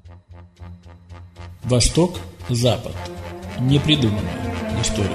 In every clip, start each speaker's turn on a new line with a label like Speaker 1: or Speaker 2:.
Speaker 1: Восток, Запад. Непридуманная история.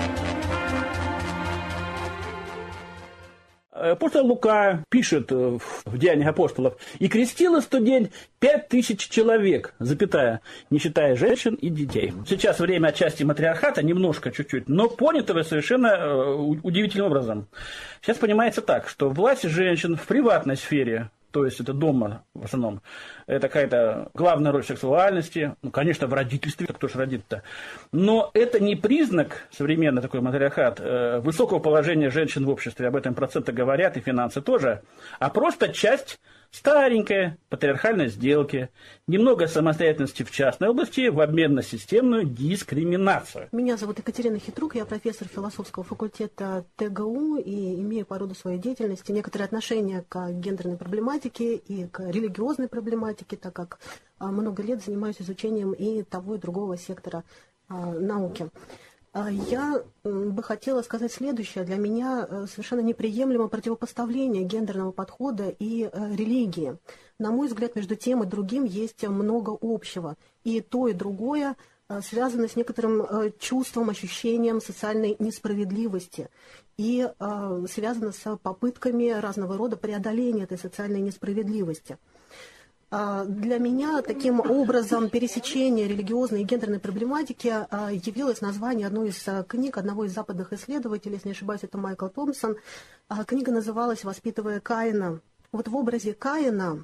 Speaker 2: Апостол Лука пишет в Деяниях апостолов: «И крестилось в тот день 5000 человек, запятая, не считая женщин и детей». Сейчас время отчасти матриархата, немножко, чуть-чуть, но понятого совершенно удивительным образом. Сейчас понимается так, что власть женщин в приватной сфере, то есть это дома в основном, это какая-то главная роль сексуальности, ну, конечно, в родительстве, кто же родит-то, но это не признак, современный такой матриархат, высокого положения женщин в обществе, об этом проценты говорят, и финансы тоже, а просто часть старенькой патриархальной сделки, немного самостоятельности в частной области в обмен на системную дискриминацию.
Speaker 3: Меня зовут Екатерина Хитрук, я профессор философского факультета ТГУ и имею по роду своей деятельности некоторые отношения к гендерной проблематике и к религиозной проблематике, так как много лет занимаюсь изучением и того, и другого сектора науки. Я бы хотела сказать следующее. Для меня совершенно неприемлемо противопоставление гендерного подхода и религии. На мой взгляд, между тем и другим есть много общего. И то, и другое связано с некоторым чувством, ощущением социальной несправедливости. И связано с попытками разного рода преодоления этой социальной несправедливости. Для меня таким образом пересечения религиозной и гендерной проблематики явилось название одной из книг одного из западных исследователей, если не ошибаюсь, это Майкл Томпсон. Книга называлась «Воспитывая Каина». Вот в образе Каина,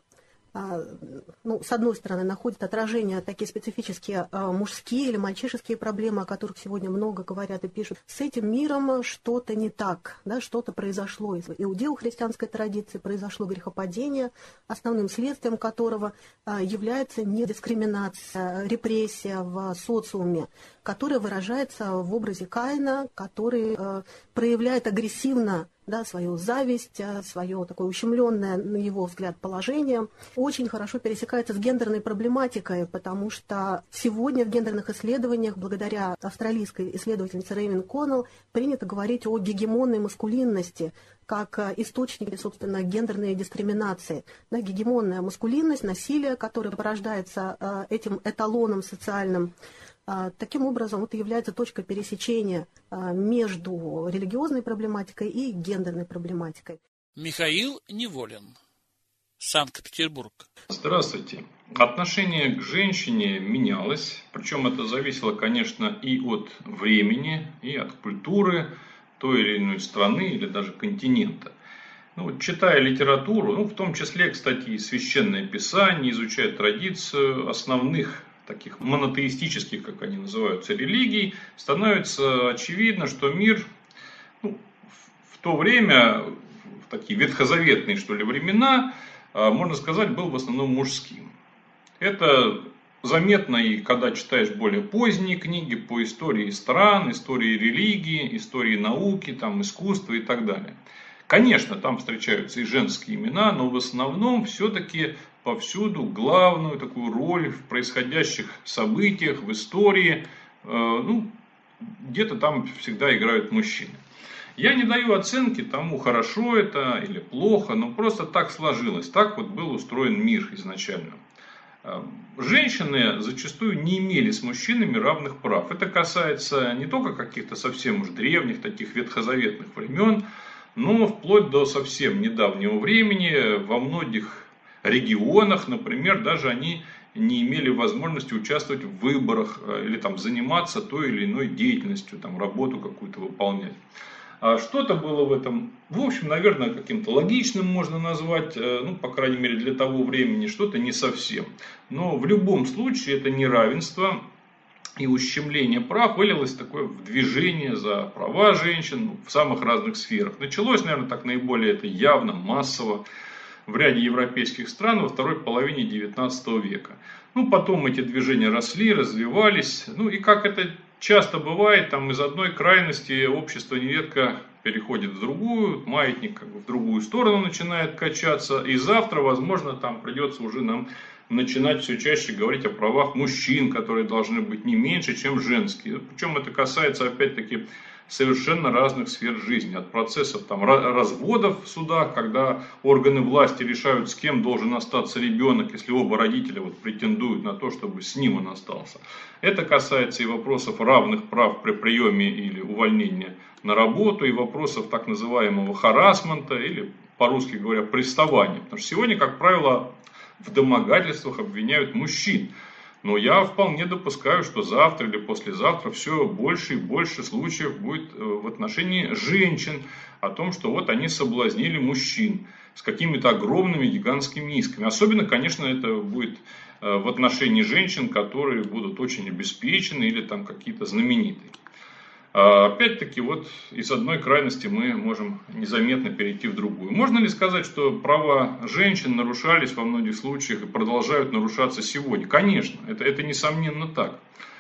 Speaker 3: с одной стороны, находят отражение такие специфические мужские или мальчишеские проблемы, о которых сегодня много говорят и пишут. С этим миром что-то не так, да, что-то произошло. Из иудео-христианской традиции произошло грехопадение, основным следствием которого является не дискриминация, репрессия в социуме, которая выражается в образе Каина, который проявляет агрессивно, да, свою зависть, свое такое ущемленное, на его взгляд, положение, очень хорошо пересекается с гендерной проблематикой, потому что сегодня в гендерных исследованиях, благодаря австралийской исследовательнице Рэйвен Коннелл, принято говорить о гегемонной маскулинности, как источнике, собственно, гендерной дискриминации. Да, гегемонная маскулинность, насилие, которое порождается этим эталоном социальным, таким образом, это является точкой пересечения между религиозной проблематикой и гендерной проблематикой.
Speaker 4: Михаил Неволин, Санкт-Петербург.
Speaker 5: Здравствуйте. Отношение к женщине менялось, причем это зависело, конечно, и от времени, и от культуры той или иной страны или даже континента. Читая литературу, в том числе, кстати, и священное писание, изучая традицию основных таких монотеистических, как они называются, религий, становится очевидно, что мир в то время, в такие ветхозаветные, что ли, времена, можно сказать, был в основном мужским. Это заметно и когда читаешь более поздние книги по истории стран, истории религии, истории науки, искусства и так далее. Конечно, там встречаются и женские имена, но в основном все-таки повсюду главную такую роль в происходящих событиях, в истории, где-то там всегда играют мужчины. Я не даю оценки тому, хорошо это или плохо, но просто так сложилось, так вот был устроен мир изначально. Женщины зачастую не имели с мужчинами равных прав. Это касается не только каких-то совсем уж древних, таких ветхозаветных времен, но вплоть до совсем недавнего времени во многих регионах, например, даже они не имели возможности участвовать в выборах или заниматься той или иной деятельностью, работу какую-то выполнять. А что-то было в этом, в общем, наверное, каким-то логичным можно назвать, по крайней мере для того времени, что-то не совсем. Но в любом случае это неравенство и ущемление прав вылилось такое в движение за права женщин в самых разных сферах. Началось, наверное, так наиболее это явно, массово в ряде европейских стран во второй половине XIX века. Потом эти движения росли, развивались. И как это часто бывает, из одной крайности общество нередко переходит в другую, маятник в другую сторону начинает качаться. И завтра, возможно, придется уже нам начинать все чаще говорить о правах мужчин, которые должны быть не меньше, чем женские. Причем это касается, опять-таки, совершенно разных сфер жизни. От процессов там, разводов в судах, когда органы власти решают, с кем должен остаться ребенок, если оба родителя вот претендуют на то, чтобы с ним он остался. Это касается и вопросов равных прав при приеме или увольнении на работу, и вопросов так называемого харассмента, или, по-русски говоря, приставания. Потому что сегодня, как правило, в домогательствах обвиняют мужчин. Но я вполне допускаю, что завтра или послезавтра все больше и больше случаев будет в отношении женщин о том, что вот они соблазнили мужчин с какими-то огромными гигантскими исками. Особенно, конечно, это будет в отношении женщин, которые будут очень обеспечены или там какие-то знаменитые. Опять-таки, вот из одной крайности мы можем незаметно перейти в другую. Можно ли сказать, что права женщин нарушались во многих случаях и продолжают нарушаться сегодня? Конечно, это несомненно так.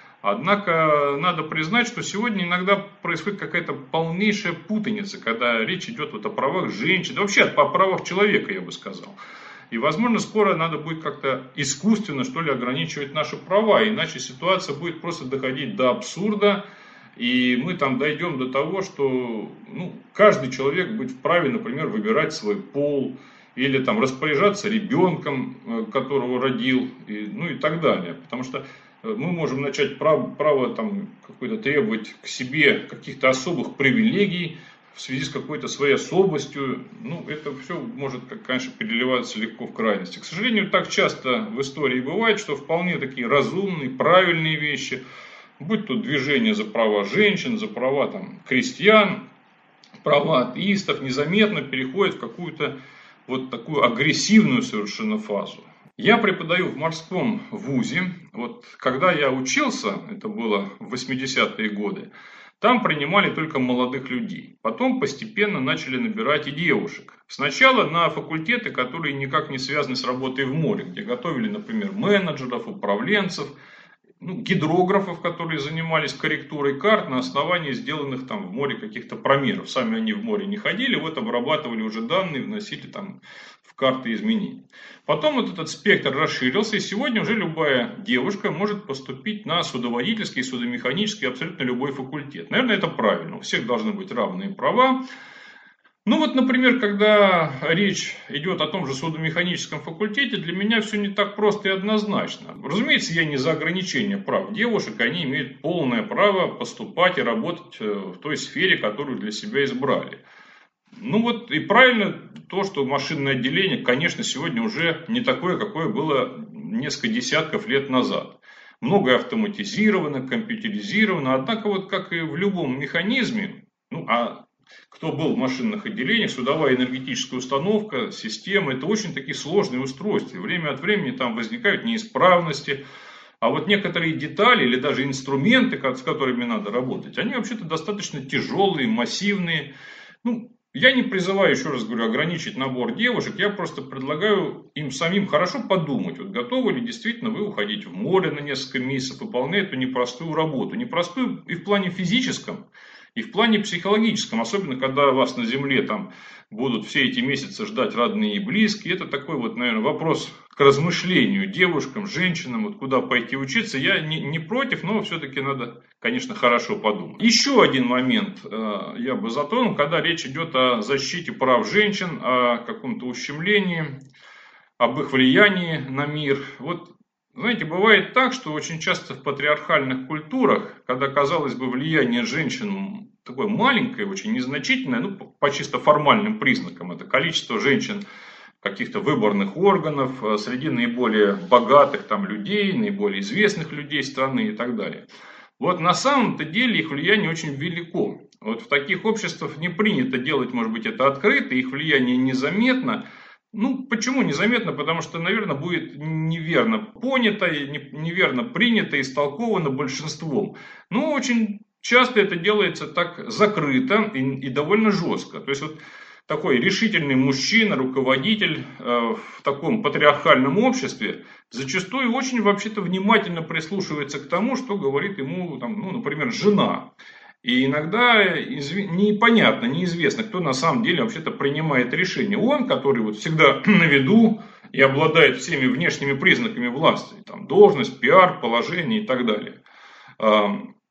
Speaker 5: Однако надо признать, что сегодня иногда происходит какая-то полнейшая путаница, когда речь идет вот о правах женщин, вообще о правах человека, я бы сказал. И, возможно, скоро надо будет как-то искусственно, что ли, ограничивать наши права, иначе ситуация будет просто доходить до абсурда. И мы там дойдем до того, что каждый человек будет вправе, например, выбирать свой пол, или там распоряжаться ребенком, которого родил, и так далее. Потому что мы можем начать право там какое-то требовать к себе каких-то особых привилегий в связи с какой-то своей особостью. Это все может, конечно, переливаться легко в крайности. К сожалению, так часто в истории бывает, что вполне такие разумные, правильные вещи, будь то движение за права женщин, за права там, крестьян, права атеистов, незаметно переходят в какую-то вот такую агрессивную совершенно фазу. Я преподаю в морском вузе. Вот когда я учился, это было в 80-е годы, там принимали только молодых людей. Потом постепенно начали набирать и девушек. Сначала на факультеты, которые никак не связаны с работой в море, где готовили, например, менеджеров, управленцев, гидрографов, которые занимались корректурой карт на основании сделанных там в море каких-то промеров. Сами они в море не ходили, вот обрабатывали уже данные, вносили там в карты изменений. Потом вот этот спектр расширился, и сегодня уже любая девушка может поступить на судоводительский, судомеханический, абсолютно любой факультет. Наверное, это правильно, у всех должны быть равные права. Например, когда речь идет о том же судомеханическом факультете, для меня все не так просто и однозначно. Разумеется, я не за ограничение прав девушек, они имеют полное право поступать и работать в той сфере, которую для себя избрали. И правильно то, что машинное отделение, конечно, сегодня уже не такое, какое было несколько десятков лет назад. Многое автоматизировано, компьютеризировано, однако как и в любом механизме, кто был в машинных отделениях, судовая энергетическая установка, система, это очень такие сложные устройства. Время от времени там возникают неисправности, а вот некоторые детали или даже инструменты, с которыми надо работать, они вообще-то достаточно тяжелые, массивные. Я не призываю, еще раз говорю, ограничить набор девушек, я просто предлагаю им самим хорошо подумать, готовы ли действительно вы уходить в море на несколько месяцев, выполняя эту непростую работу. Непростую и в плане физическом, и в плане психологическом, особенно когда вас на земле там будут все эти месяцы ждать родные и близкие. Это такой наверное, вопрос к размышлению девушкам, женщинам, куда пойти учиться. Я не против, но все-таки надо, конечно, хорошо подумать. Еще один момент я бы затронул, когда речь идет о защите прав женщин, о каком-то ущемлении, об их влиянии на мир. Знаете, бывает так, что очень часто в патриархальных культурах, когда, казалось бы, влияние женщин такое маленькое, очень незначительное, по чисто формальным признакам, это количество женщин каких-то выборных органов, среди наиболее богатых людей, наиболее известных людей страны и так далее. На самом-то деле их влияние очень велико. В таких обществах не принято делать, может быть, это открыто, их влияние незаметно. Почему незаметно? Потому что, наверное, будет неверно понято, неверно принято, истолковано большинством. Очень часто это делается так закрыто и довольно жестко. То есть, такой решительный мужчина, руководитель в таком патриархальном обществе зачастую очень вообще-то внимательно прислушивается к тому, что говорит ему, например, жена. И иногда непонятно, неизвестно, кто на самом деле вообще-то принимает решение. Он, который всегда на виду и обладает всеми внешними признаками власти. Должность, пиар, положение и так далее.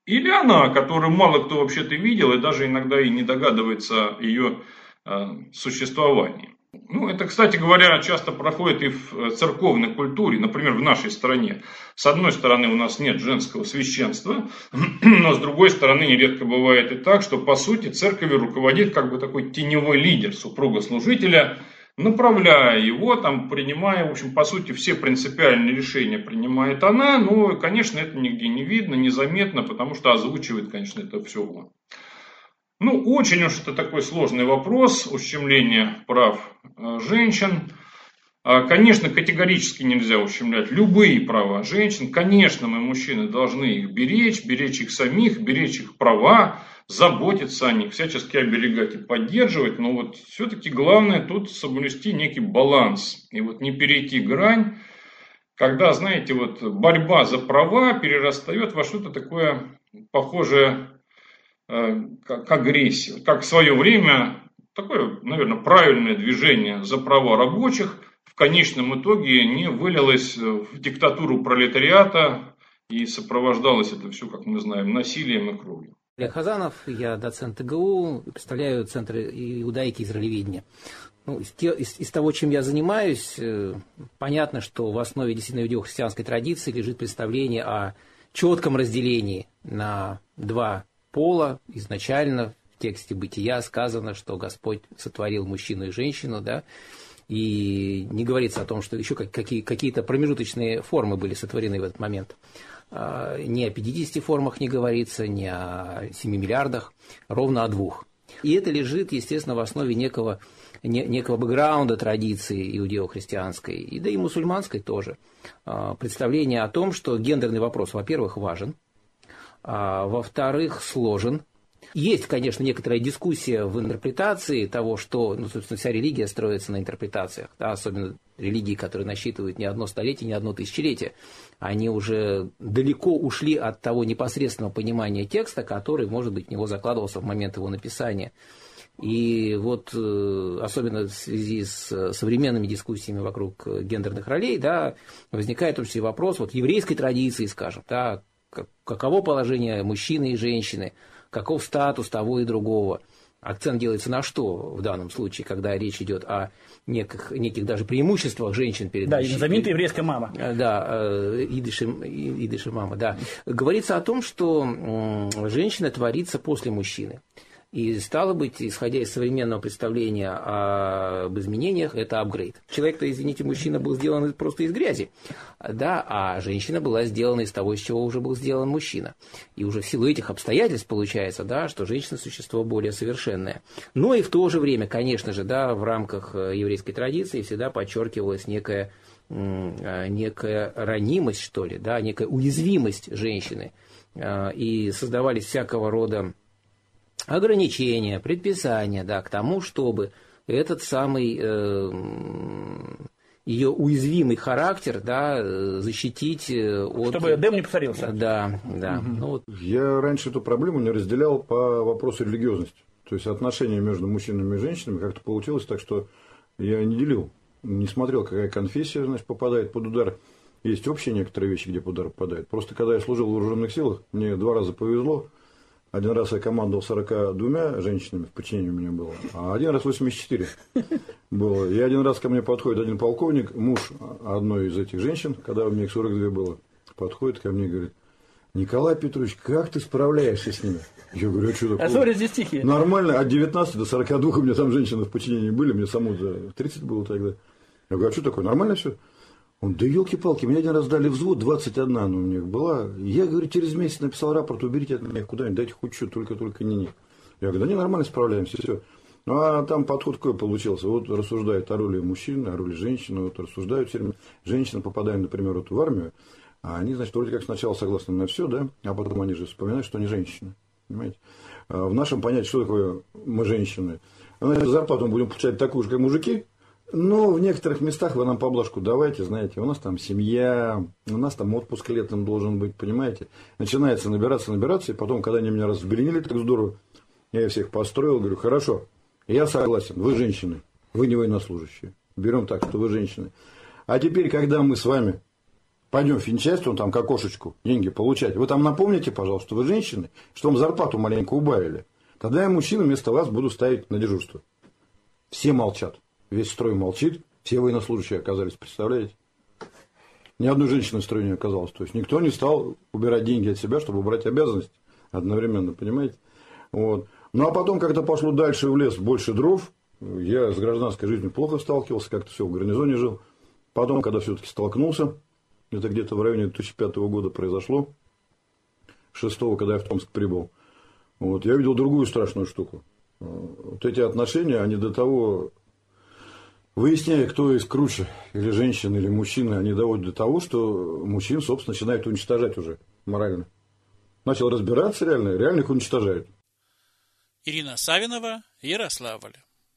Speaker 5: Или она, которую мало кто вообще-то видел и даже иногда и не догадывается о ее существовании. Ну, это, кстати говоря, часто проходит и в церковной культуре, например, в нашей стране. С одной стороны, у нас нет женского священства, но с другой стороны, нередко бывает и так, что, по сути, церковью руководит как бы такой теневой лидер, супруга служителя, направляя его, там, принимая, в общем, по сути, все принципиальные решения принимает она, но, конечно, это нигде не видно, незаметно, потому что озвучивает, конечно, это все он. Ну, очень уж это такой сложный вопрос, ущемление прав женщин. Конечно, категорически нельзя ущемлять любые права женщин. Конечно, мы, мужчины, должны их беречь их самих, беречь их права, заботиться о них, всячески оберегать и поддерживать. Но вот все-таки главное тут соблюсти некий баланс. И вот не перейти грань, когда, знаете, вот борьба за права перерастает во что-то такое похожее как агрессию. Как в свое время такое, наверное, правильное движение за права рабочих в конечном итоге не вылилось в диктатуру пролетариата и сопровождалось это все, как мы знаем, насилием и кровью.
Speaker 6: Олег Хазанов, я доцент ТГУ, представляю Центр иудаики и израилеведения. Ну, из того, чем я занимаюсь, понятно, что в основе действительно иудео-христианской традиции лежит представление о четком разделении на два пола. Изначально в тексте Бытия сказано, что Господь сотворил мужчину и женщину, да, и не говорится о том, что еще какие-то промежуточные формы были сотворены в этот момент. Ни о 50 формах не говорится, ни о 7 миллиардах, ровно о 2. И это лежит, естественно, в основе некого бэкграунда традиции иудео-христианской, и да и мусульманской тоже. Представление о том, что гендерный вопрос, во-первых, важен, во-вторых, сложен. Есть, конечно, некоторая дискуссия в интерпретации того, что, собственно, вся религия строится на интерпретациях, да, особенно религии, которые насчитывают не одно столетие, не одно тысячелетие. Они уже далеко ушли от того непосредственного понимания текста, который, может быть, в него закладывался в момент его написания. И вот, особенно в связи с современными дискуссиями вокруг гендерных ролей, да, возникает вообще вопрос вот еврейской традиции, скажем, да, каково положение мужчины и женщины, каков статус того и другого. Акцент делается на что в данном случае, когда речь идет о неких даже преимуществах женщин перед мужчиной.
Speaker 2: Да, знаменитая еврейская мама.
Speaker 6: Да, идыш мама, да. Говорится о том, что женщина творится после мужчины. И стало быть, исходя из современного представления об изменениях, это апгрейд. Человек-то, извините, мужчина был сделан просто из грязи, да, а женщина была сделана из того, из чего уже был сделан мужчина. И уже в силу этих обстоятельств получается, да, что женщина – существо более совершенное. Но и в то же время, конечно же, да, в рамках еврейской традиции всегда подчеркивалась некая ранимость, что ли, да, некая уязвимость женщины. И создавались всякого рода ограничения, предписания, да, к тому, чтобы этот самый ее уязвимый характер, да, защитить от...
Speaker 2: Чтобы Эдем не повторился.
Speaker 6: Да, да.
Speaker 7: Угу. Ну, вот. Я раньше эту проблему не разделял по вопросу религиозности. То есть отношения между мужчинами и женщинами как-то получилось так, что я не делил, не смотрел, какая конфессия, значит, попадает под удар. Есть общие некоторые вещи, где под удар попадает. Просто когда я служил в вооруженных силах, мне 2 раза повезло. Один раз я командовал 42 женщинами, в подчинении у меня было, а один раз 84 было. И один раз ко мне подходит один полковник, муж одной из этих женщин, когда у меня их 42 было, подходит ко мне и говорит: Николай Петрович, как ты справляешься с ними? Я говорю: а что такое?
Speaker 2: А смотри, здесь тихие.
Speaker 7: Нормально, от 19 до 42 у меня там женщины в подчинении были, мне самому 30 было тогда. Я говорю: а что такое, нормально все? Он: да елки-палки, мне один раз дали взвод, 21 у них была. Я, говорю, через месяц написал рапорт: уберите от меня куда-нибудь, дайте хоть что, только не них. Я говорю: да не, нормально справляемся, все. Ну, а там подход какой получился? Вот рассуждают о роли мужчин, о роли женщин, вот рассуждают все время. Женщины попадают, например, вот в армию, а они, значит, вроде как сначала согласны на все, да, а потом они же вспоминают, что они женщины, понимаете? А в нашем понятии, что такое мы женщины? Значит, зарплату мы будем получать такую же, как мужики. Но в некоторых местах вы нам поблажку давайте, знаете, у нас там семья, у нас там отпуск летом должен быть, понимаете. Начинается набираться, и потом, когда они меня разбеленили так здорово, я всех построил, говорю: хорошо, я согласен, вы женщины, вы не военнослужащие, берем так, что вы женщины. А теперь, когда мы с вами пойдем в финчасть, он там к окошечку деньги получать. Вы там напомните, пожалуйста, что вы женщины, что вам зарплату маленько убавили. Тогда я, мужчина, вместо вас буду ставить на дежурство. Все молчат. Весь строй молчит. Все военнослужащие оказались, представляете? Ни одной женщины в строе не оказалось. То есть никто не стал убирать деньги от себя, чтобы убрать обязанности одновременно, понимаете? Вот. Ну а потом, когда пошло дальше в лес больше дров, я с гражданской жизнью плохо сталкивался, как-то все в гарнизоне жил. Потом, когда все-таки столкнулся, это где-то в районе 2005 года произошло, 6-го, когда я в Томск прибыл, вот, я видел другую страшную штуку. Вот эти отношения, они до того, выясняя, кто из круче, или женщина, или мужчина, они доводят до того, что мужчин, собственно, начинают уничтожать уже морально. Начал разбираться реально их уничтожают.
Speaker 4: Ирина Савинова, Ярославль.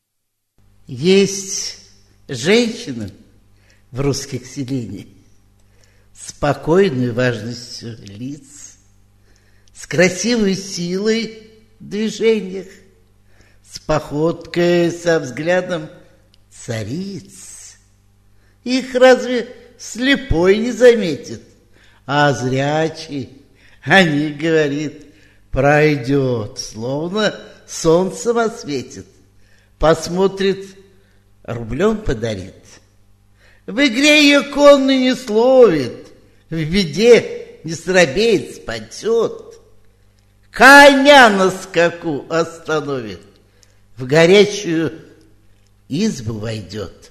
Speaker 8: Есть женщины в русских селениях с спокойной важностью лиц, с красивой силой в движениях, с походкой, со взглядом цариц. Их разве слепой не заметит, а зрячий о них говорит, пройдет, словно солнцем осветит, посмотрит, рублем подарит. В игре ее конный не словит, в беде не срабеет, спасет, коня на скаку остановит, в горячую избу войдет.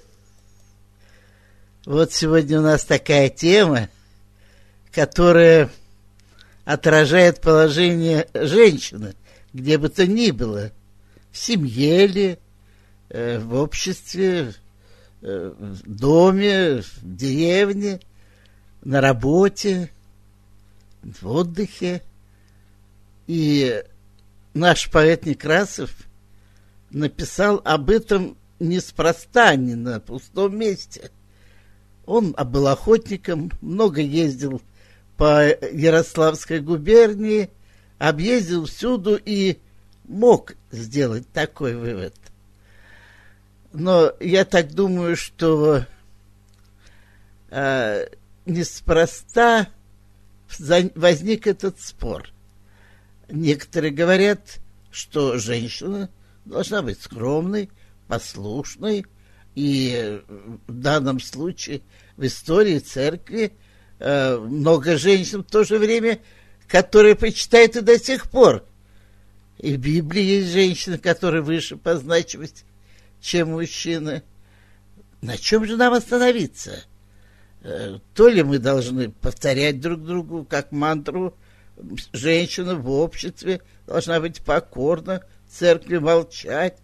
Speaker 8: Вот сегодня у нас такая тема, которая отражает положение женщины, где бы то ни было, в семье ли, в обществе, в доме, в деревне, на работе, в отдыхе. И наш поэт Некрасов написал об этом неспроста, не на пустом месте. Он был охотником, много ездил по Ярославской губернии, объездил всюду и мог сделать такой вывод. Но я так думаю, что неспроста возник этот спор. Некоторые говорят, что женщина должна быть скромной, послушной, и в данном случае в истории церкви много женщин в то же время, которые почитают и до сих пор. И в Библии есть женщины, которые выше по значимости, чем мужчины. На чем же нам остановиться? То ли мы должны повторять друг другу, как мантру, женщина в обществе должна быть покорна, в церкви молчать,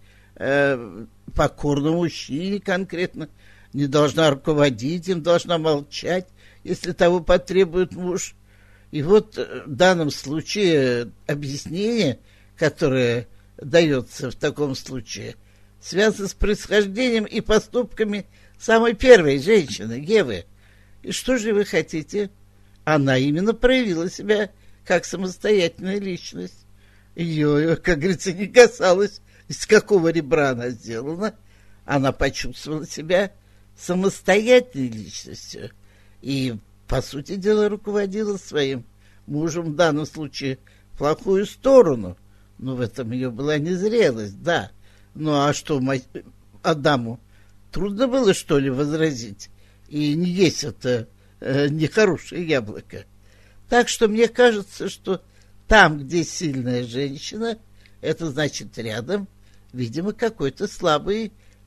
Speaker 8: покорна мужчине конкретно, не должна руководить им, должна молчать, если того потребует муж. И вот в данном случае объяснение, которое дается в таком случае, связано с происхождением и поступками самой первой женщины, Евы. И что же вы хотите? Она именно проявила себя как самостоятельная личность. Ее, как говорится, не касалось, из какого ребра она сделана. Она почувствовала себя самостоятельной личностью. И, по сути дела, руководила своим мужем, в данном случае, в плохую сторону. Но в этом ее была незрелость, да. Ну, а что, Адаму трудно было, что ли, возразить? И не есть это нехорошее яблоко. Так что мне кажется, что там, где сильная женщина, это значит рядом, видимо, какой-то слабый,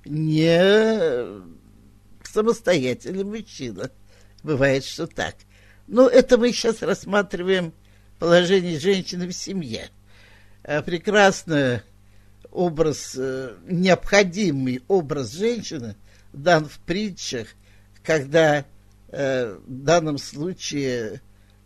Speaker 8: не самостоятельный мужчина. Бывает, что так. Но это мы сейчас рассматриваем положение женщины в семье. Прекрасный образ, необходимый образ женщины дан в притчах, когда в данном случае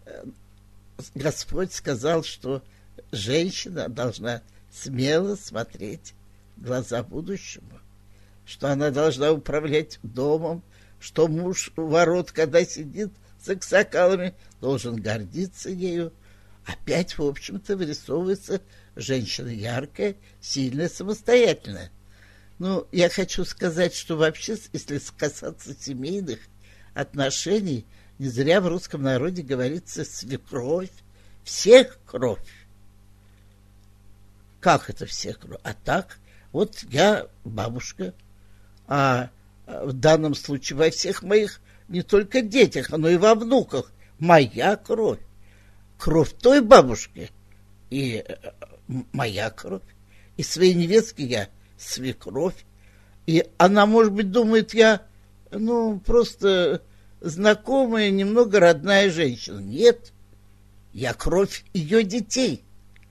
Speaker 8: Господь сказал, что женщина должна смело смотреть в глаза будущему, что она должна управлять домом, что муж у ворот, когда сидит с аксакалами, должен гордиться ею. Опять, в общем-то, вырисовывается женщина яркая, сильная, самостоятельная. Ну, я хочу сказать, что вообще, если касаться семейных отношений, Не зря в русском народе говорится свекровь, всех кровь. Как это всех кровь? А так, вот я бабушка, а в данном случае во всех моих не только детях, но и во внуках моя кровь. Кровь той бабушки и моя кровь. И своей невестке я свекровь. И она, может быть, думает, я, просто знакомая, немного родная женщина. Нет, я кровь ее детей.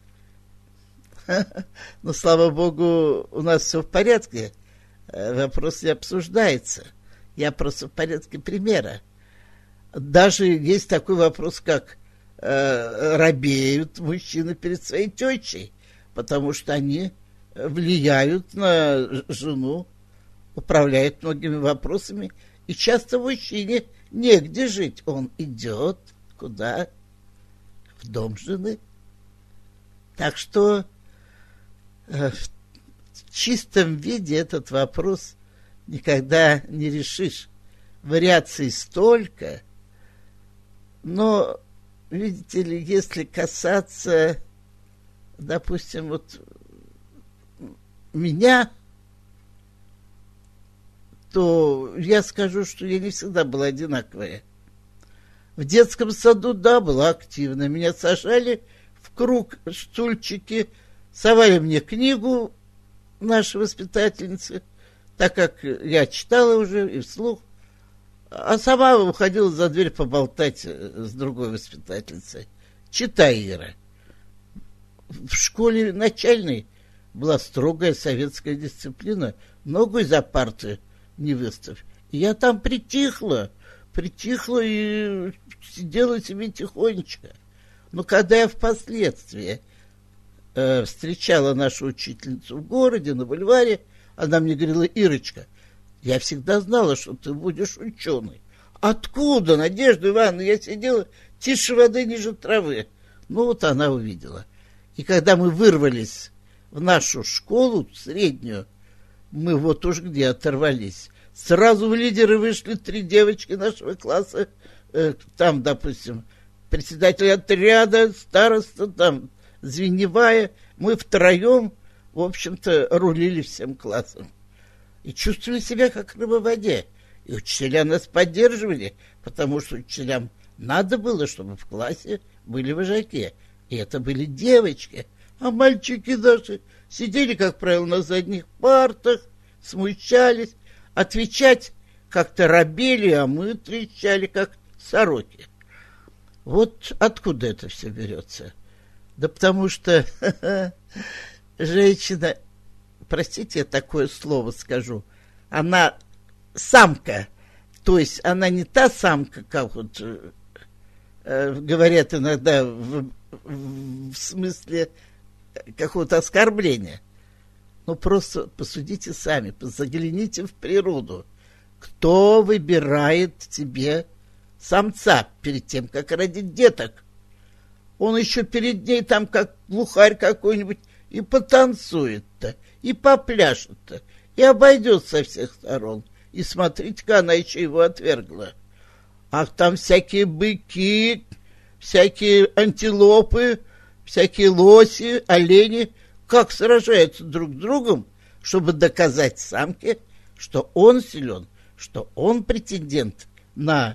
Speaker 8: Но, слава богу, у нас все в порядке. Вопрос не обсуждается. Я просто в порядке примера. Даже есть такой вопрос, как робеют мужчины перед своей тещей, потому что они влияют на жену, управляют многими вопросами, и часто мужчине негде жить. Он идет куда? В дом жены. Так что в чистом виде этот вопрос никогда не решишь. Вариаций столько, но, видите ли, если касаться, допустим, вот меня, то я скажу, что я не всегда была одинаковая. В детском саду, да, была активна. Меня сажали в круг стульчики, совали мне книгу нашей воспитательницы, так как я читала уже и вслух, а сама уходила за дверь поболтать с другой воспитательницей. Читай, Ира. В школе начальной была строгая советская дисциплина. Ногу из-за парты не выставь. И я там притихла и сидела себе тихонечко. Но когда я впоследствии встречала нашу учительницу в городе, на бульваре, она мне говорила: Ирочка, я всегда знала, что ты будешь ученой. Откуда, Надежда Ивановна? Я сидела тише воды, ниже травы. Вот она увидела. И когда мы вырвались в нашу школу среднюю, мы вот уж где оторвались. Сразу в лидеры вышли 3 девочки нашего класса. Там, допустим, председатель отряда, староста, там, звеневая. Мы втроем, в общем-то, рулили всем классом. И чувствовали себя как рыба в воде. И учителя нас поддерживали, потому что учителям надо было, чтобы в классе были вожаки. И это были девочки. А мальчики наши сидели, как правило, на задних партах, смущались. Отвечать как-то робели, а мы трещали, как сороки. Вот откуда это все берется? Да потому что женщина, простите, я такое слово скажу, она самка. То есть она не та самка, как вот говорят иногда в смысле какого-то оскорбления. Но просто посудите сами, загляните в природу. Кто выбирает тебе самца перед тем, как родить деток? Он еще перед ней там, как глухарь какой-нибудь, и потанцует-то, и попляшет-то, и обойдет со всех сторон. И смотрите-ка, она еще его отвергла. Ах, там всякие быки, всякие антилопы, всякие лоси, олени, как сражаются друг с другом, чтобы доказать самке, что он силен, что он претендент на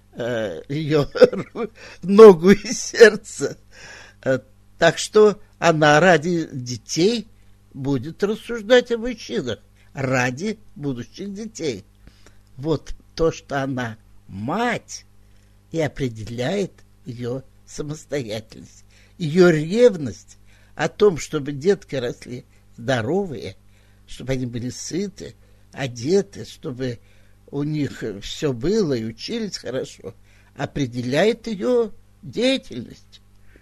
Speaker 8: ее ногу и сердце. Так что она ради детей будет рассуждать о мужчинах, ради будущих детей. Вот то, что она мать, и определяет ее самостоятельность, ее ревность о том, чтобы детки росли здоровые, чтобы они были сыты, одеты, чтобы у них все было и учились хорошо, определяет ее деятельность.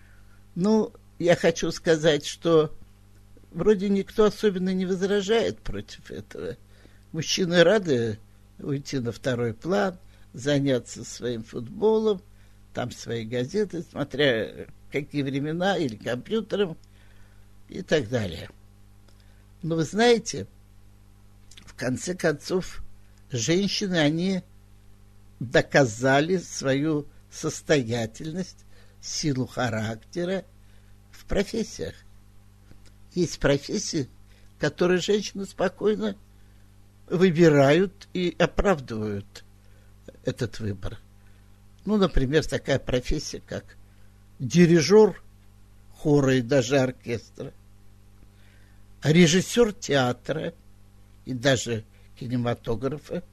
Speaker 8: Я хочу сказать, что вроде никто особенно не возражает против этого. Мужчины рады уйти на второй план, заняться своим футболом, там свои газеты, смотря какие времена, или компьютером, и так далее. Но вы знаете, в конце концов, женщины, они доказали свою состоятельность, силу характера в профессиях. Есть профессии, которые женщины спокойно выбирают и оправдывают этот выбор. Ну, например, такая профессия, как дирижер хора и даже оркестра, режиссер театра и даже кинематографа.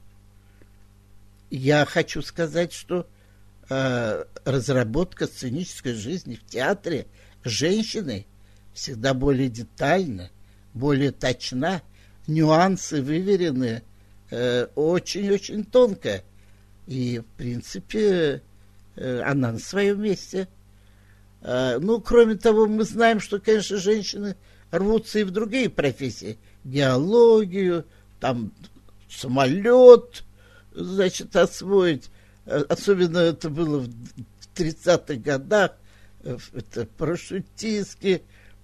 Speaker 8: Я хочу сказать, что разработка сценической жизни в театре женщины всегда более детальна, более точна, нюансы выверены очень-очень тонко. И, в принципе, она на своем месте. Ну, кроме того, мы знаем, что, конечно, женщины рвутся и в другие профессии. Геологию, там, самолет, значит, освоить. Особенно это было в 30-х годах. Это парашютистки,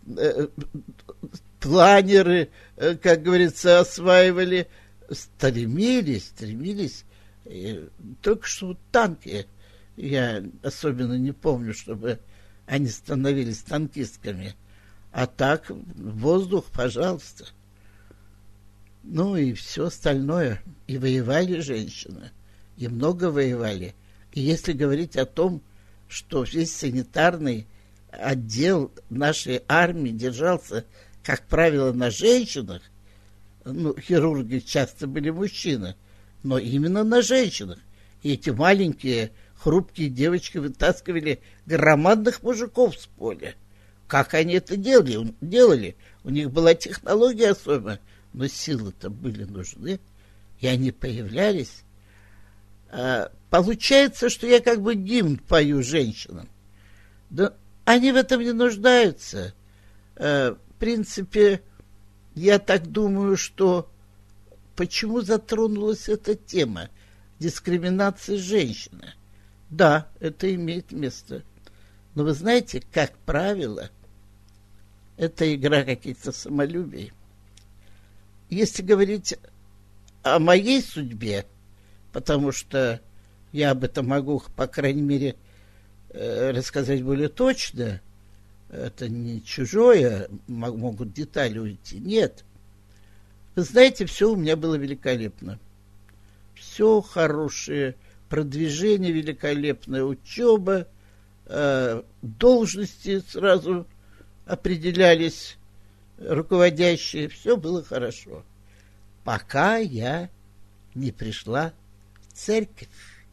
Speaker 8: планеры, как говорится, осваивали. Стремились. Только что вот танки. Я особенно не помню, чтобы они становились танкистками. А так, воздух, пожалуйста. Ну и все остальное. И воевали женщины. И много воевали. И если говорить о том, что весь санитарный отдел нашей армии держался, как правило, на женщинах, ну, хирурги часто были мужчины, но именно на женщинах. И эти маленькие, хрупкие девочки вытаскивали громадных мужиков с поля. Как они это делали? У них была технология особая, но силы-то были нужны, и они появлялись. Получается, что я как бы гимн пою женщинам. Да они в этом не нуждаются. В принципе, я так думаю, что почему затронулась эта тема дискриминации женщины? Да, это имеет место. Но вы знаете, как правило, это игра каких-то самолюбий. Если говорить о моей судьбе, потому что я об этом могу, по крайней мере, рассказать более точно, это не чужое, могут детали уйти. Нет. Вы знаете, все у меня было великолепно. Все хорошее, продвижение великолепное, учеба, должности сразу определялись, руководящие, все было хорошо. Пока я не пришла в церковь.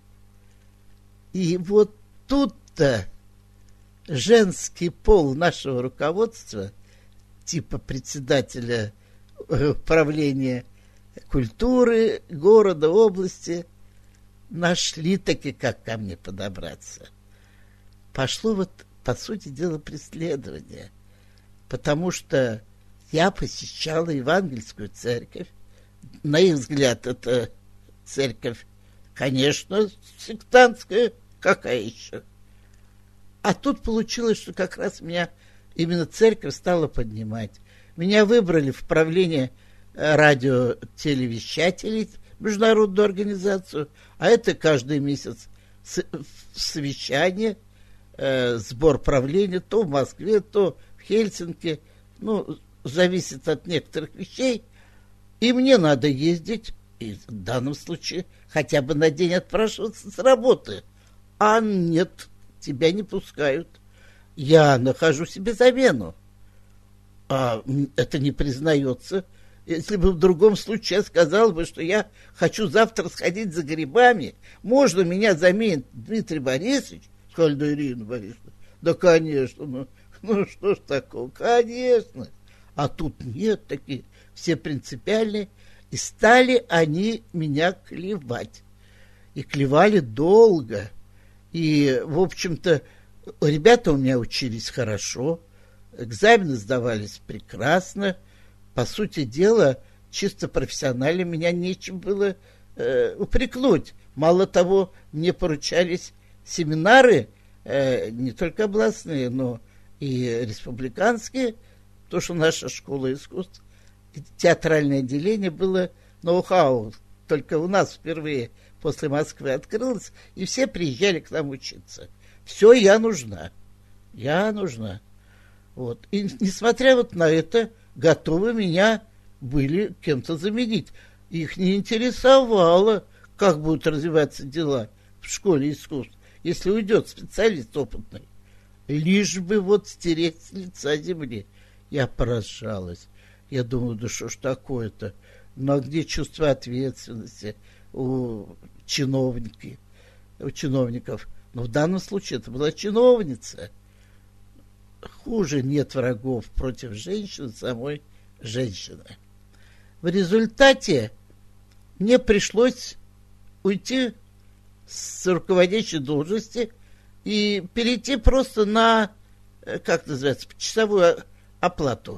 Speaker 8: И вот тут-то женский пол нашего руководства, типа председателя управления культуры города, области, нашли таки, как ко мне подобраться. Пошло вот, по сути дела, преследование. Потому что я посещала евангельскую церковь. На их взгляд, это церковь, конечно, сектантская, какая еще. А тут получилось, что как раз меня именно церковь стала поднимать. Меня выбрали в правление радиотелевещателей, международную организацию, а это каждый месяц совещание, сбор правления, то в Москве, то в Хельсинки, ну, зависит от некоторых вещей, и мне надо ездить, и в данном случае хотя бы на день отпрашиваться с работы, а нет, тебя не пускают. Я нахожу себе замену, а это не признается. Если бы в другом случае я сказал бы, что я хочу завтра сходить за грибами, можно меня заменить Дмитрий Борисович? Сказали, да, Ирина Борисовна, да, конечно, ну что ж такого, конечно. А тут нет, такие все принципиальные. И стали они меня клевать. И клевали долго. И, в общем-то, ребята у меня учились хорошо, экзамены сдавались прекрасно. По сути дела, чисто профессионально меня нечем было упрекнуть. Мало того, мне поручались семинары, не только областные, но и республиканские, то, что наша школа искусств, театральное отделение было ноу-хау. Только у нас впервые после Москвы открылась, и все приезжали к нам учиться. Все, я нужна. Я нужна. Вот. И несмотря вот на это, готовы меня были кем-то заменить. Их не интересовало, как будут развиваться дела в школе искусств, если уйдет специалист опытный. Лишь бы вот стереть с лица земли. Я поражалась. Я думаю, да что ж такое-то? Ну, а где чувство ответственности у чиновников? Но в данном случае это была чиновница. Хуже нет врагов против женщин самой женщины. В результате мне пришлось уйти с руководящей должности и перейти просто на, как называется, часовую оплату.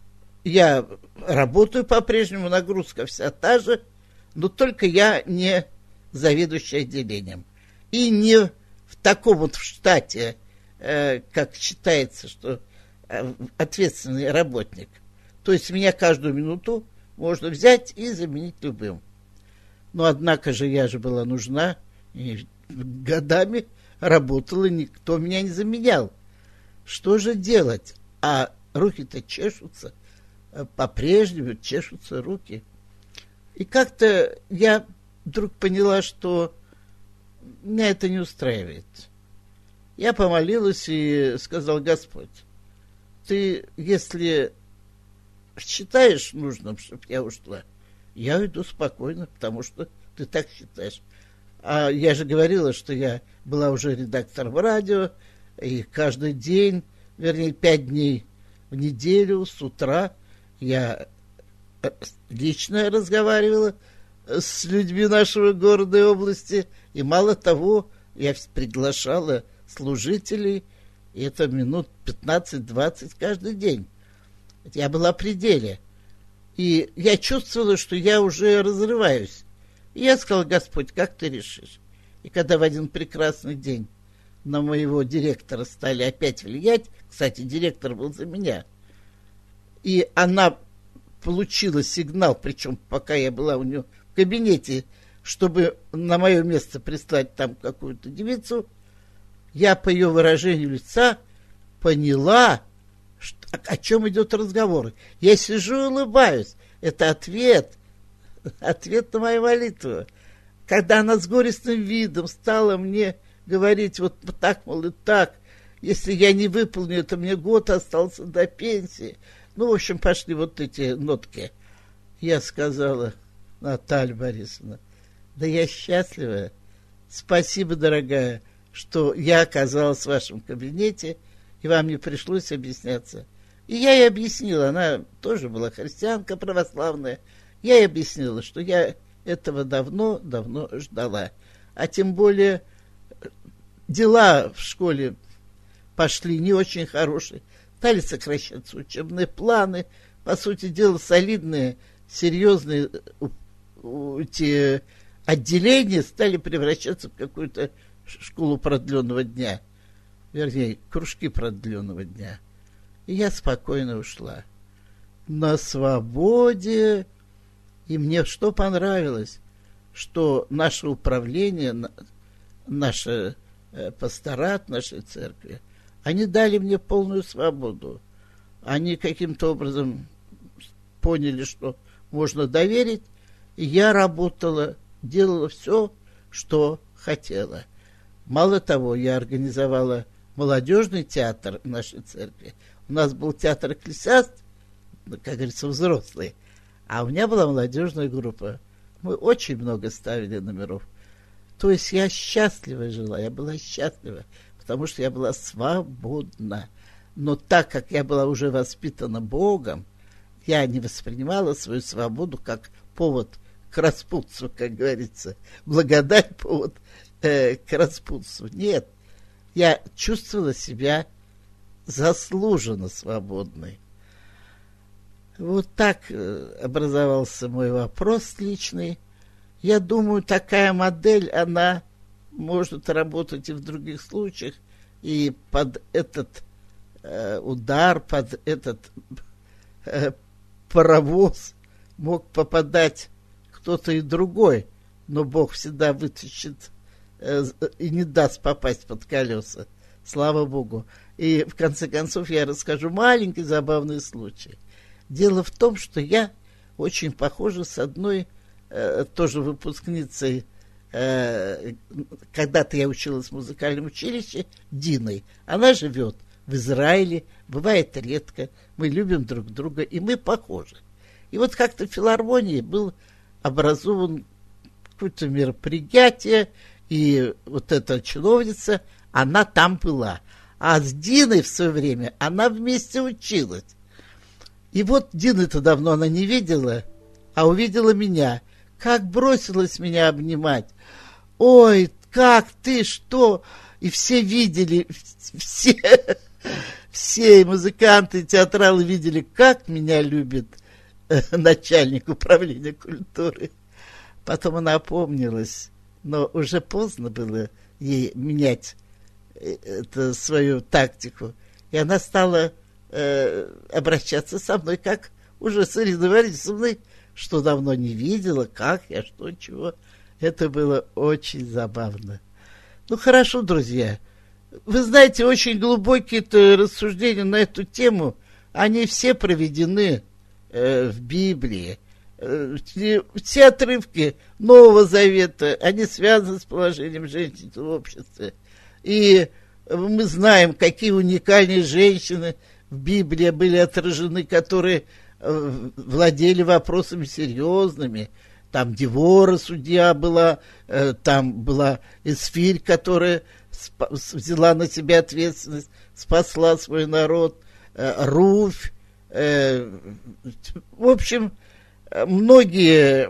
Speaker 8: Я работаю по-прежнему, нагрузка вся та же, но только я не заведующий отделением. И не в таком вот в штате, как считается, что ответственный работник. То есть меня каждую минуту можно взять и заменить любым. Но однако же я же была нужна, и годами работала, никто меня не заменял. Что же делать? А руки-то чешутся, по-прежнему чешутся руки. И как-то я вдруг поняла, что меня это не устраивает. Я помолилась и сказал: Господь, ты, если считаешь нужным, чтобы я ушла, я уйду спокойно, потому что ты так считаешь. А я же говорила, что я была уже редактором радио, и каждый день, вернее, 5 дней в неделю с утра я лично разговаривала с людьми нашего города и области, и мало того, я приглашала служителей, и это минут 15-20 каждый день. Я была при деле. И я чувствовала, что я уже разрываюсь. И я сказала: Господь, как ты решишь? И когда в один прекрасный день на моего директора стали опять влиять, кстати, директор был за меня, и она получила сигнал, причем пока я была у нее в кабинете, чтобы на мое место прислать там какую-то девицу, я по ее выражению лица поняла, о чем идет разговор. Я сижу и улыбаюсь. Это ответ на мою молитву. Когда она с горестным видом стала мне говорить вот так, мол, и так, если я не выполню это, мне год остался до пенсии. Ну, в общем, пошли вот эти нотки. Я сказала: Наталья Борисовна, да я счастлива. Спасибо, дорогая, что я оказалась в вашем кабинете, и вам не пришлось объясняться. И я ей объяснила, она тоже была христианка православная, я ей объяснила, что я этого давно ждала. А тем более дела в школе пошли не очень хорошие. Стали сокращаться учебные планы, по сути дела, солидные, серьезные эти отделения стали превращаться в какую-то школу продленного дня. Вернее, кружки продленного дня. И я спокойно ушла. На свободе. И мне что понравилось? Что наше управление, наш пасторат нашей церкви, они дали мне полную свободу. Они каким-то образом поняли, что можно доверить. И я работала, делала все, что хотела. Мало того, я организовала молодежный театр в нашей церкви. У нас был театр «Экклесиаст», как говорится, взрослый, а у меня была молодежная группа. Мы очень много ставили номеров. То есть я счастлива жила, я была счастлива, потому что я была свободна. Но так как я была уже воспитана Богом, я не воспринимала свою свободу как повод к распутству, как говорится. Благодать повод к распутству. Нет, я чувствовала себя заслуженно свободной. Вот так образовался мой вопрос личный. Я думаю, такая модель, она может работать и в других случаях. И под этот удар, под этот паровоз мог попадать кто-то и другой. но Бог всегда вытащит и не даст попасть под колеса. Слава Богу. И в конце концов я расскажу маленький забавный случай. Дело в том, что я очень похожа с одной тоже выпускницей, когда-то я училась в музыкальном училище, Диной. Она живет в Израиле, бывает редко, мы любим друг друга, и мы похожи. И вот как-то в филармонии был образован какое-то мероприятие, и вот эта чиновница, она там была. А с Диной в свое время она вместе училась. И вот Дины-то давно она не видела, а увидела меня. Как бросилась меня обнимать. Ой, как ты, что? И все видели, все музыканты, театралы видели, как меня любит начальник управления культуры. Потом она опомнилась, но уже поздно было ей менять свою тактику. И она стала обращаться со мной, как уже с Ириной Борисовной, что давно не видела, как я, что, чего. Это было очень забавно. Ну, хорошо, друзья. Вы знаете, очень глубокие рассуждения на эту тему, они все проведены в Библии. Все отрывки Нового Завета, они связаны с положением женщин в обществе. И мы знаем, какие уникальные женщины в Библии были отражены, которые владели вопросами серьезными. Там Девора судья была, там была Эсфирь, которая взяла на себя ответственность, спасла свой народ, Руфь. В общем, многие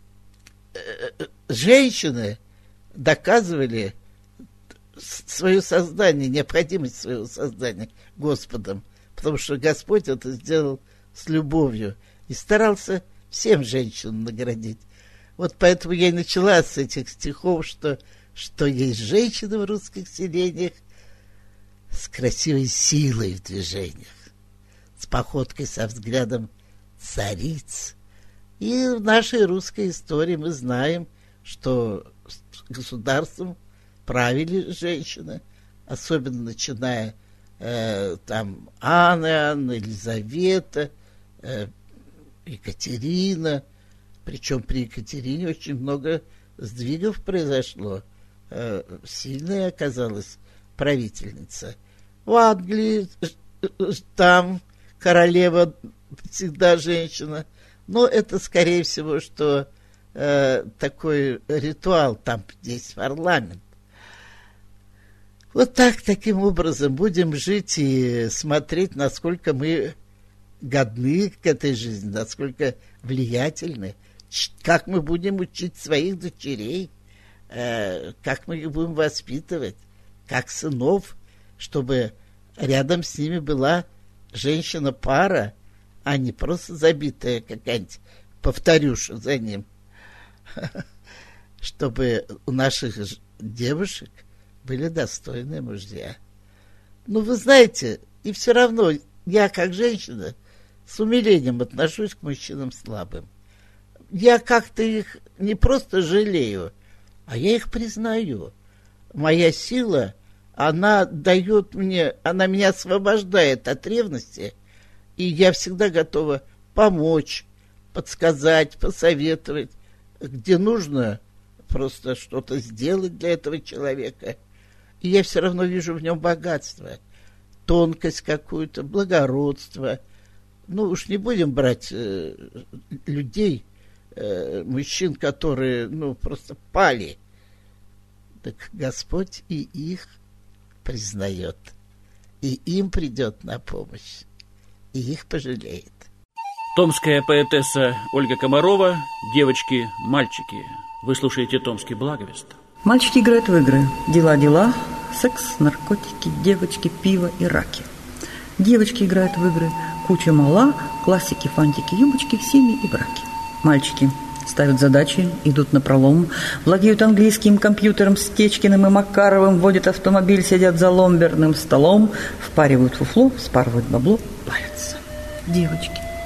Speaker 8: женщины доказывали свое создание, необходимость своего создания Господом, потому что Господь это сделал с любовью и старался всем женщинам наградить. Вот поэтому я и начала с этих стихов, что есть женщины в русских селениях с красивой силой в движениях, с походкой, со взглядом цариц. И в нашей русской истории мы знаем, что государством правили женщины, особенно начиная там Анна, Елизавета, Екатерина. Причем при Екатерине очень много сдвигов произошло. Сильная оказалась правительница. В Англии там королева всегда женщина. Но это, скорее всего, что такой ритуал, там здесь парламент. Вот так, таким образом будем жить и смотреть, насколько мы годны к этой жизни, насколько влиятельны, как мы будем учить своих дочерей, как мы их будем воспитывать, как сынов, чтобы рядом с ними была женщина-пара, а не просто забитая какая-нибудь повторюша за ним. Чтобы у наших девушек были достойные мужья. Ну, вы знаете, и все равно я, как женщина, с умилением отношусь к мужчинам слабым. Я как-то их не просто жалею, а я их признаю. Моя сила, она дает мне, она меня освобождает от ревности, и я всегда готова помочь, подсказать, посоветовать, где нужно просто что-то сделать для этого человека. И я все равно вижу в нем богатство, тонкость какую-то, благородство. Ну, уж не будем брать людей, мужчин, которые, ну, просто пали. Так Господь и их признает, и им придет на помощь, и их пожалеет.
Speaker 1: Томская поэтесса Ольга Комарова «Девочки, мальчики». Вы слушаете «Томский благовест».
Speaker 9: Мальчики играют в игры. Дела, секс, наркотики, девочки, пиво и раки. Девочки играют в игры. Куча мала, классики, фантики, юбочки, семьи и браки. Мальчики ставят задачи, идут напролом, владеют английским компьютером, Стечкиным и Макаровым, водят автомобиль, сидят за ломберным столом, впаривают фуфло, спарывают бабло, парятся. Девочки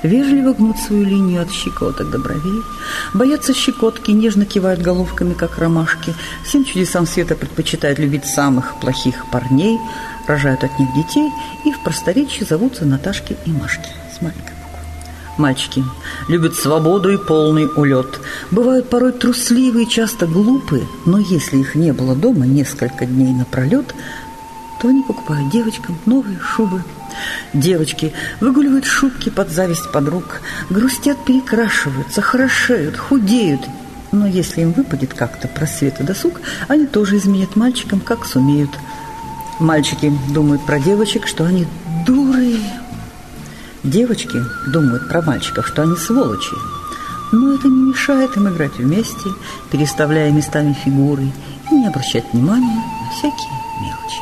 Speaker 9: вежливо гнут свою линию от щекоток до бровей, боятся щекотки, нежно кивают головками, как ромашки, всем чудесам света предпочитают любить самых плохих парней, рожают от них детей и в просторечии зовутся Наташки и Машки с маленькой буквы. Мальчики любят свободу и полный улет, бывают порой трусливые, часто глупые, но если их не было дома несколько дней напролет, то они покупают девочкам новые шубы. Девочки выгуливают шубки под зависть подруг, грустят, перекрашиваются, хорошеют, худеют. Но если им выпадет как-то просвет и досуг, они тоже изменят мальчикам, как сумеют. Мальчики думают про девочек, что они дуры. Девочки думают про мальчиков, что они сволочи. Но это не мешает им играть вместе, переставляя местами фигуры, и не обращать внимания на всякие мелочи.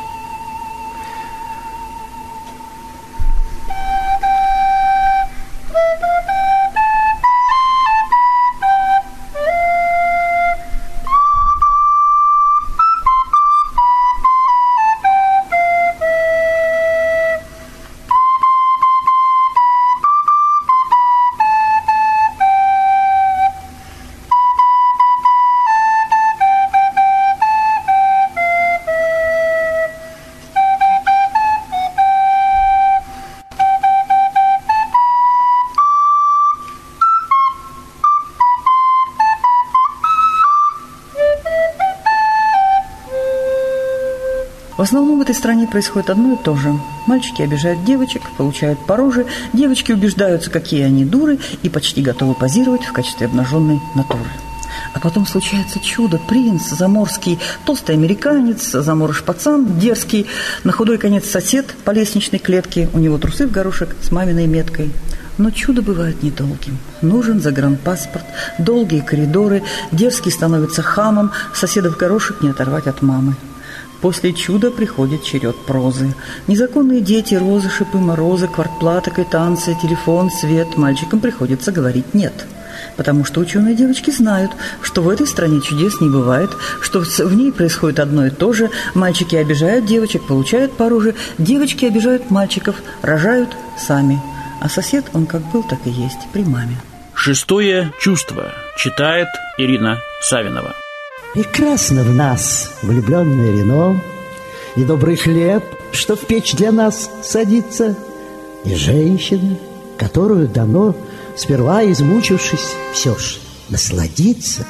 Speaker 9: В основном в этой стране происходит одно и то же. Мальчики обижают девочек, получают по роже, девочки убеждаются, какие они дуры, и почти готовы позировать в качестве обнаженной натуры. А потом случается чудо. Принц заморский, толстый американец, заморыш-пацан, дерзкий, на худой конец сосед по лестничной клетке, у него трусы в горошек с маминой меткой. Но чудо бывает недолгим. Нужен загранпаспорт, долгие коридоры, дерзкий становится хамом, соседа в горошек не оторвать от мамы. После чуда приходит черед прозы. Незаконные дети, розы, шипы, морозы, квартплата, квитанция, телефон, свет. Мальчикам приходится говорить «нет». Потому что ученые девочки знают, что в этой стране чудес не бывает, что в ней происходит одно и то же. Мальчики обижают девочек, получают по роже. Девочки обижают мальчиков, рожают сами. А сосед, он как был, так и есть, при маме.
Speaker 1: «Шестое чувство» читает Ирина Савинова.
Speaker 10: Прекрасно в нас влюбленное вино, и добрый хлеб, что в печь для нас садится, и женщина, которую дано, сперва измучившись, все ж насладиться.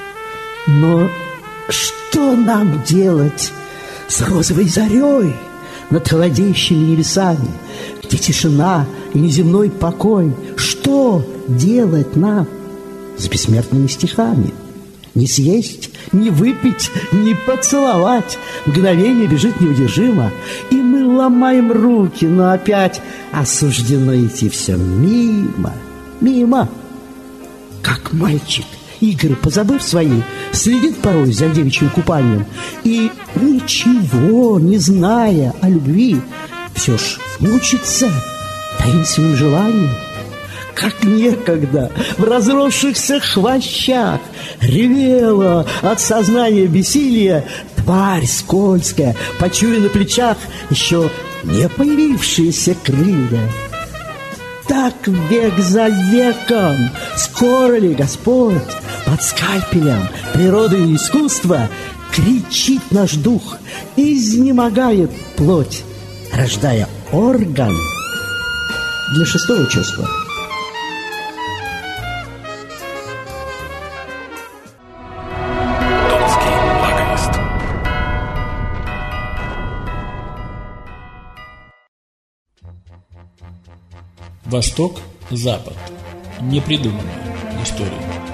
Speaker 10: Но что нам делать с розовой зарей над холодеющими небесами, где тишина и неземной покой? Что делать нам с бессмертными стихами? Не съесть, не выпить, не поцеловать. Мгновение бежит неудержимо, и мы ломаем руки, но опять осуждено идти все мимо, мимо. Как мальчик, игры позабыв свои, следит порой за девичьим купанием, и, ничего не зная о любви, все ж мучится таинственным желанием. Как некогда в разросшихся хвощах ревела от сознания бессилия тварь скользкая, почуя на плечах еще не появившиеся крылья. Так век за веком, скоро ли Господь под скальпелем природы и искусства кричит наш дух, изнемогает плоть, рождая орган для шестого чувства.
Speaker 4: Восток, Запад. Непридуманная история.